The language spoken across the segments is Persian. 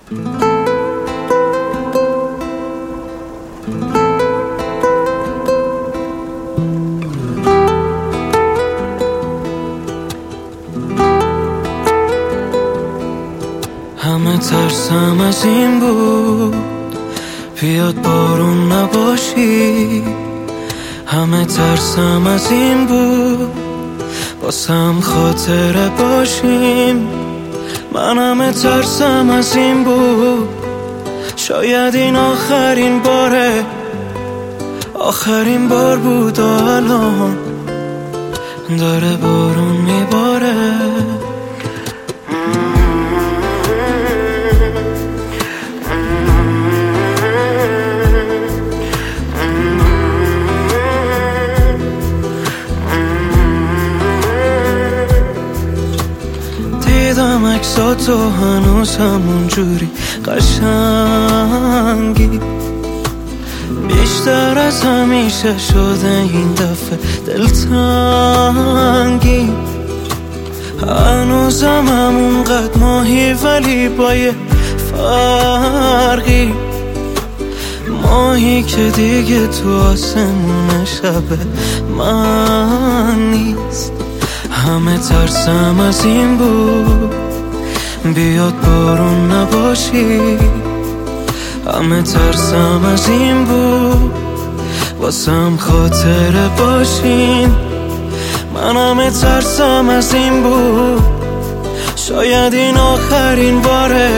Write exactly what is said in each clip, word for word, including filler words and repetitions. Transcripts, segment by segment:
همه ترسم از این بود بیاد بارون نباشی، همه ترسم از این بود واسم خاطره باشیم. من همه ترسم از این بود شاید این آخرین باره، آخرین بار بود و الان داره بارون میباره. دیدم عکساتو هنوز همون جوری قشنگی، بیشتر از همیشه شده این دفعه دلتنگی. هنوزم همون قد ماهی ولی با یه فرقی، ماهی که دیگه تو آسمون شب من نیست. همه ترسم از این بود بیاد بارون نباشی، همه ترسم از این بود واسم خاطره باشین. من همه ترسم از این بود شاید این آخرین باره،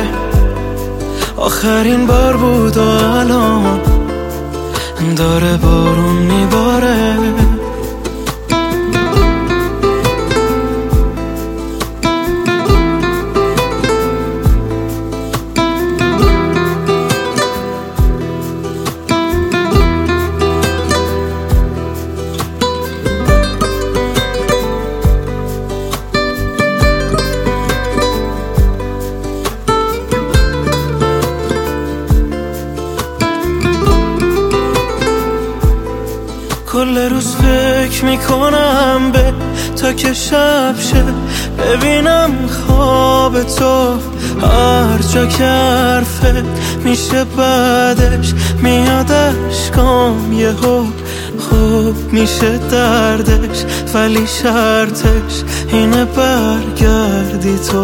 آخرین بار بود و الان داره بارون میباره. کل روز فکر میکنم به تا که شب شه، ببینم خواب تو هر جا که حرفت میشه بعدش میاد اشکام یهو خوب میشه دردش، ولی شرطش اینه برگردی تو.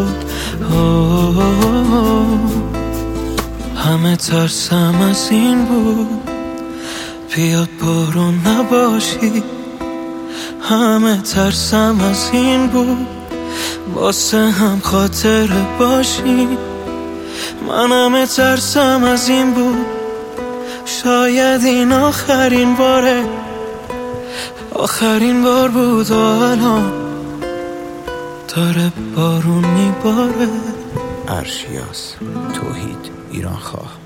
همه ترسم از این بود بیاد بارون نباشی، همه ترسم از این بود واسه هم خاطره باشی. من همه ترسم از این بود شاید این آخرین باره، آخرین بار بود و الان داره بارون میباره. ارشیاس توحید ایرانخواه.